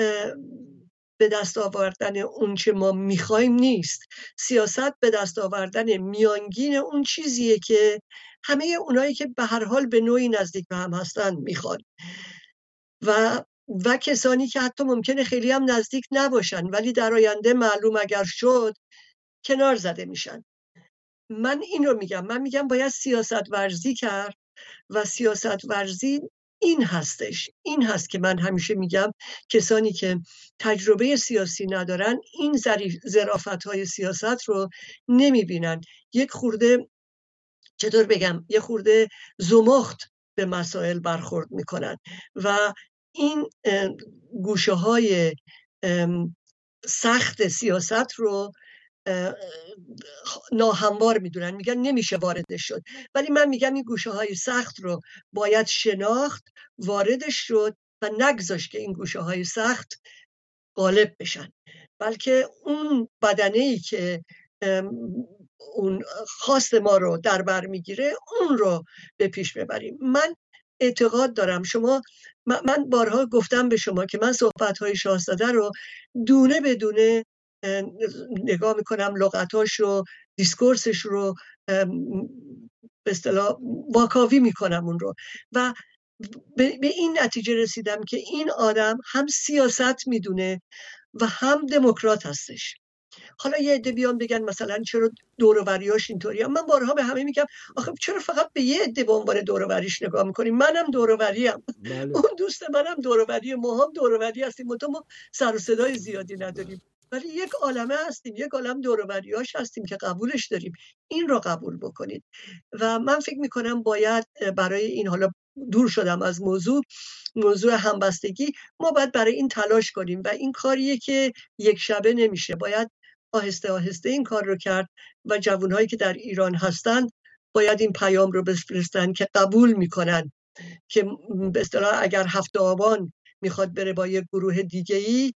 به دست آوردن اون چه ما میخوایم نیست. سیاست به دست آوردن میانگین اون چیزیه که همه اونایی که به هر حال به نوعی نزدیک به هم هستن میخوان. و و کسانی که حتی ممکنه خیلی هم نزدیک نباشن ولی در آینده معلوم اگر شد کنار زده میشن. من این رو میگم، من میگم باید سیاست ورزی کرد و سیاست ورزی این هستش، این هست که من همیشه میگم کسانی که تجربه سیاسی ندارن این ظرافت‌های سیاست رو نمیبینن، یک خورده چطور بگم یک خورده زمخت به مسائل برخورد میکنن و این گوشه های سخت سیاست رو ناهموار میدونن، میگن نمیشه واردش شد. ولی من میگم این گوشه های سخت رو باید شناخت، واردش شد و نگذاشت که این گوشه های سخت غالب بشن، بلکه اون بدنه‌ای که اون خواست ما رو در بر میگیره اون رو به پیش ببریم. من اعتقاد دارم، شما من بارها گفتم به شما که من صحبت‌های شاهزاده رو دونه به دونه نگاه میکنم، لغتاش رو، دیسکورسش رو به اصطلاح واکاوی میکنم اون رو و به این نتیجه رسیدم که این آدم هم سیاست میدونه و هم دموکرات هستش. حالا یه عده بیان بگن مثلا چرا دور و بریاش اینطوریه، من بارها به همه میگم آخه چرا فقط به یه عده به عنوان دور و بریش نگاه میکنیم؟ منم دور و بریم، اون دوست منم دور و بری، ما هم دور و بری هستیم، ما سر و صدای زیادی نداریم ولی یک عالمه هستیم، یک عالم دور و بریاش هستیم که قبولش داریم. این رو قبول بکنید و من فکر میکنم باید برای این، حالا دور شدم از موضوع موضوع همبستگی، ما باید برای این تلاش کنیم و این کاریه که یک شبه نمیشه، باید آهسته آهسته این کار رو کرد و جوانهایی که در ایران هستن باید این پیام رو بفرستن که قبول میکنن که به اصطلاح اگر هفت آبان میخواد بره با یک گروه دیگه‌ای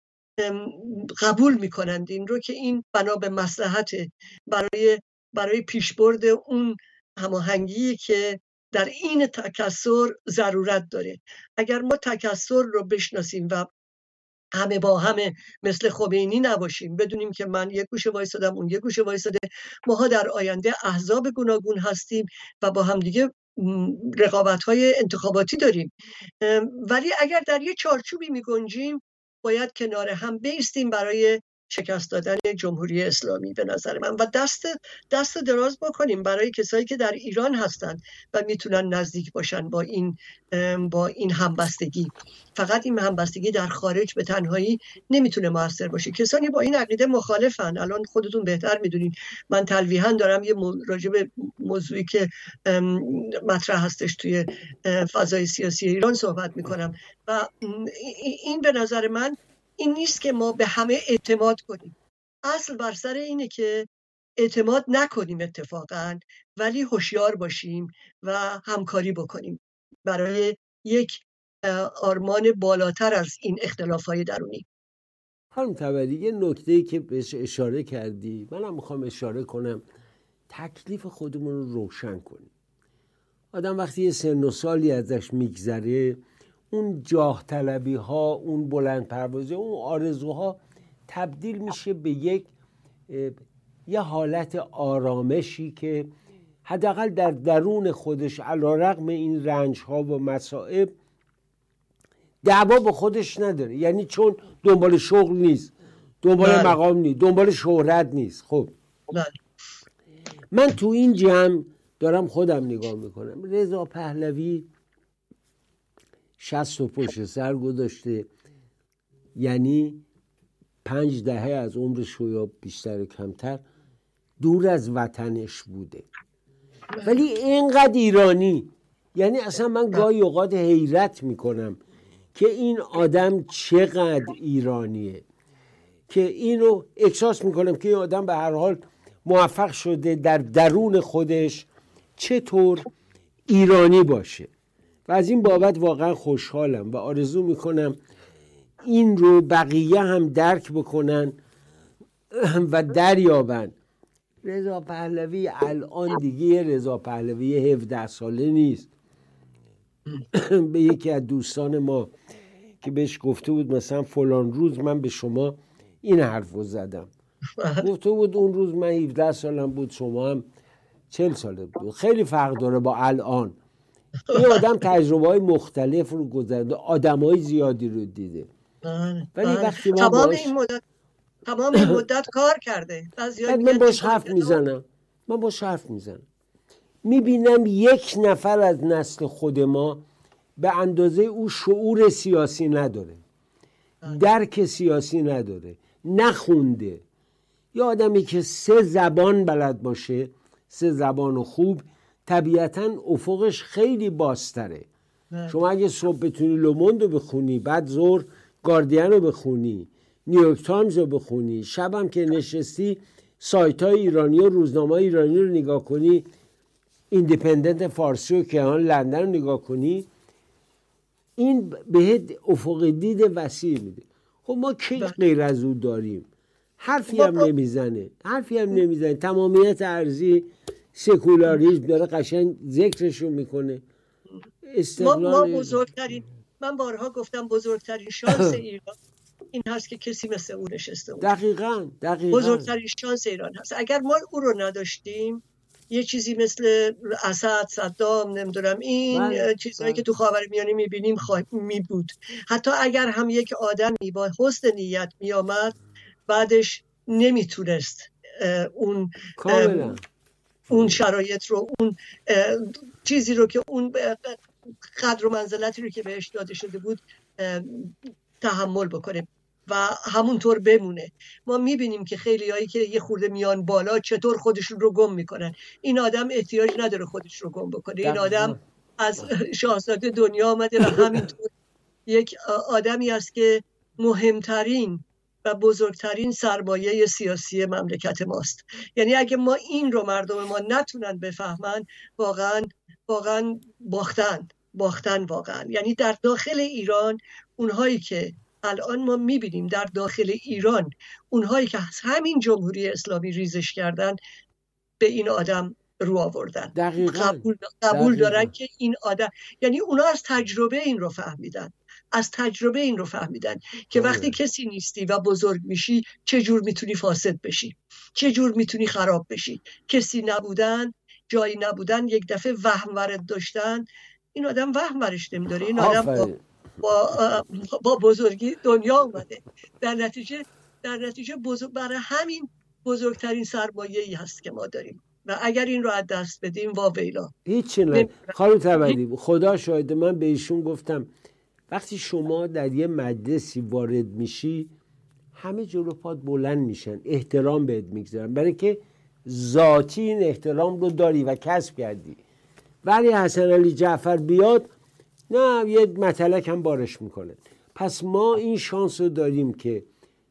قبول میکنند این رو که این بنا به مصلحت برای برای پیشبرد اون هماهنگی که در این تکثر ضرورت داره. اگر ما تکثر رو بشناسیم و همه با همه مثل خمینی نباشیم، بدونیم که من یک گوشه وایسادم اون یک گوشه وایساده، ماها در آینده احزاب گوناگون هستیم و با هم دیگه رقابت‌های انتخاباتی داریم، ولی اگر در یک چارچوبی می‌گنجیم باید کنار هم بایستیم برای شکست دادن جمهوری اسلامی به نظر من و دست دست دراز بکنیم برای کسایی که در ایران هستن و میتونن نزدیک باشن با این با این همبستگی. فقط این همبستگی در خارج به تنهایی نمیتونه موثر باشه. کسانی با این عقیده مخالفن، الان خودتون بهتر میدونین، من تلویحاً دارم یه راجع به موضوعی که مطرح هستش توی فضای سیاسی ایران صحبت میکنم و این به نظر من این نیست که ما به همه اعتماد کنیم. اصل بر سر اینه که اعتماد نکنیم اتفاقاً، ولی هوشیار باشیم و همکاری بکنیم برای یک آرمان بالاتر از این اختلاف‌های درونی. خانم تبری، یه نکته‌ای که بهش اشاره کردی منم میخوام اشاره کنم، تکلیف خودمون رو روشن کنیم. آدم وقتی یه سن و سالی ازش میگذره، اون جاه طلبی ها، اون بلند پروازی، اون آرزوها تبدیل میشه به یک یه حالت آرامشی که حداقل در درون خودش علیرغم این رنج ها و مصائب دعوا با خودش نداره. یعنی چون دنبال شغل نیست، دنبال بله. مقام نیست، دنبال شهرت نیست. خب بله. من تو این جمع دارم خودم نگاه میکنم. رضا پهلوی شصت و پشت سر گذاشته، یعنی پنج دهه از عمرش یا بیشتر کمتر دور از وطنش بوده، ولی اینقدر ایرانی. یعنی اصلا من گاهی اوقات حیرت میکنم که این آدم چقدر ایرانیه، که اینو احساس میکنم که این آدم به هر حال موفق شده در درون خودش چطور ایرانی باشه و از این بابت واقعا خوشحالم و آرزو میکنم این رو بقیه هم درک بکنن و دریابن. رضا پهلوی الان دیگه رضا پهلوی هفده ساله نیست. به یکی از دوستان ما که بهش گفته بود مثلا فلان روز من به شما این حرف رو زدم، گفته بود اون روز من هفده سالم بود، شما هم چهل ساله بود. خیلی فرق داره با الان. این آدم تجربه های مختلف رو گذرده، آدم های زیادی رو دیده، ولی وقتی ما تمام باش این مدت تمام این مدت کار کرده. بعضیا من باش حرف میزنم من باش حرف میزنم میبینم یک نفر از نسل خود ما به اندازه او شعور سیاسی نداره، درک سیاسی نداره، نخونده. یه آدمی که سه زبان بلد باشه، سه زبان خوب، طبیعتاً افقش خیلی بازتره. شما اگه صبح بتونی لوموند رو بخونی، بعد ظهر گاردین رو بخونی، نیویورک تایمز رو بخونی، شبم که نشستی سایت های ایرانی و روزنامه های ایرانی رو نگاه کنی، ایندیپندنت فارسی و کیهان لندن رو نگاه کنی، این بهت افق دید وسیع میده. خب ما کی غیر از اون داریم؟ حرفی هم نمیزنه حرفی هم نمیزنه تمامیت ارضی، سکولاریسم داره قشنگ ذکرشو میکنه. ما, ما بزرگترین من بارها گفتم بزرگترین شانس ایران این هست که کسی مثل او نشسته بود. دقیقاً دقیقاً بزرگترین شانس ایران هست. اگر ما او رو نداشتیم، یه چیزی مثل اسد، صدام، نمیدونم این بله. چیزهایی بله. که تو خاورمیانه میبینیم خواهی می بود. حتی اگر هم یک آدمی با حسن نیت میامد، بعدش نمیتونست اون کاملا اون شرایط رو، اون چیزی رو که اون قدر و منزلتی رو که بهش داده شده بود تحمل بکنه و همونطور بمونه. ما میبینیم که خیلی هایی که یه خورده میان بالا چطور خودشون رو گم میکنن. این آدم احتیاج نداره خودش رو گم بکنه. این آدم از شاهزاده دنیا آمده و همینطور یک آدمی است که مهمترین و بزرگترین سرمایه سیاسی مملکت ماست. یعنی اگه ما این رو مردم ما نتونن بفهمن، واقعا واقعا باختن باختن واقعا. یعنی در داخل ایران اونهایی که الان ما میبینیم در داخل ایران اونهایی که از همین جمهوری اسلامی ریزش کردن به این آدم رو آوردن. دقیقاً. قبول, قبول دارن که این آدم، یعنی اونا از تجربه این رو فهمیدن از تجربه این رو فهمیدن که آه. وقتی کسی نیستی و بزرگ میشی چجور میتونی فاسد بشی، چجور میتونی خراب بشی. کسی نبودن، جایی نبودن، یک دفعه وهم ورد داشتن. این آدم وهم ورش نمیداره. این آدم با, با, با بزرگی دنیا اومده. در نتیجه در نتیجه بزرگ برای همین بزرگترین سرمایه‌ای هست که ما داریم و اگر این رو از دست بدیم واویلا. هیچی نه. خانم تبری خدا شاهده، من به ایشون گفتم وقتی شما در یه مجلسی وارد میشی همه جلو پات بلند میشن، احترام بهت میگذارن، برای که ذاتی این احترام رو داری و کسب کردی. ولی حسن علی جعفر بیاد نه یه متلک هم بارش میکنه. پس ما این شانس رو داریم که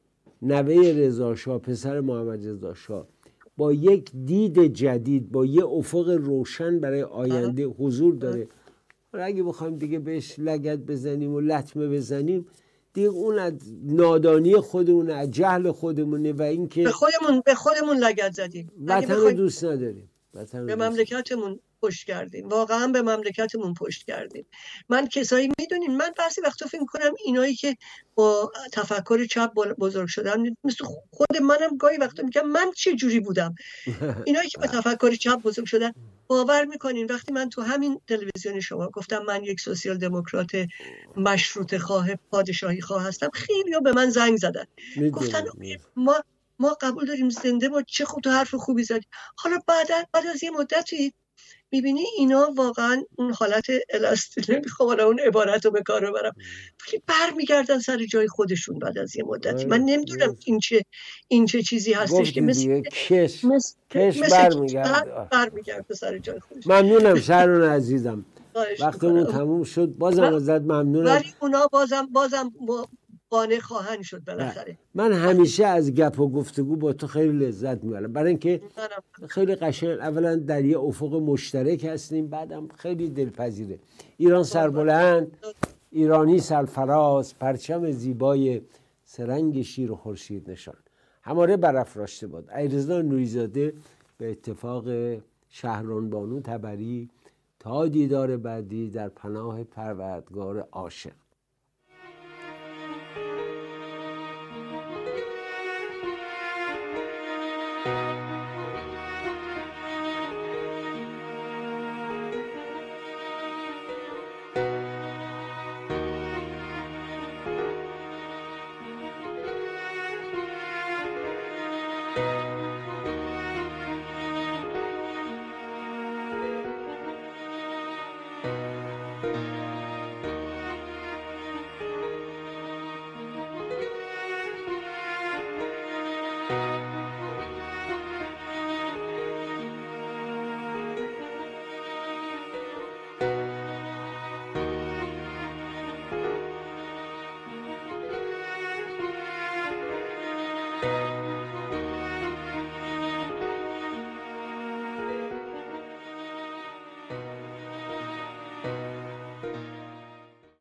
نوه رضا شاه، پسر محمد رضا شاه، با یک دید جدید، با یه افق روشن برای آینده حضور داره. اگه بخوایم دیگه بهش لگد بزنیم و لطمه بزنیم دیگه اون از نادانی خودمونه، از جهل خودمونه و این که به خودمون به خودمون لگد زدیم. وطن رو دوست نداریم، وطن به مملکتمون پشت کردیم، واقعا به مملکتمون پشت کردیم. من کسایی میدونین، من بعضی وقتا فکر کنم اینایی که با تفکر چپ بزرگ شدن مثل خود منم گاهی وقتا میگم من چه جوری بودم. اینایی که با تفکر چپ بزرگ شدن باور میکنین وقتی من تو همین تلویزیون شما گفتم من یک سوسیال دموکرات مشروطه خواه پادشاهی خواه هستم، خیلی‌ها به من زنگ زدن گفتن ما ما قبول داریم زنده با چه خوب تو حرف خوبی زدی. حالا بعد بعد از یه مدتی میبینی اینا واقعا اون حالت الاستیک، نمیخوام اون عبارت رو به کار ببرم، ولی برمیگردن سر جای خودشون بعد از یه مدتی. من نمیدونم این چه این چه چیزی هستش که مثل کش مثل کش برمیگرده برمیگرده سر جای خودش. ممنونم شهرون عزیزم، وقتمون تموم شد. بازم ازت ممنونم. ولی اونا بازم بازم قانع خواهند شد بالاخره. من همیشه از گپ و گفتگو با تو خیلی لذت میبرم، برای اینکه خیلی قشنگ، اولا در یه افق مشترک هستیم، بعدم خیلی دلپذیره. ایران سربلند، ایرانی سرفراز، پرچم زیبای سرنگ شیر و خورشید نشان، هماره برافراشته باد. علیرضا نوری‌زاده به اتفاق شهران بانو تبری، تا دیدار بعدی در پناه پروردگار عاشق.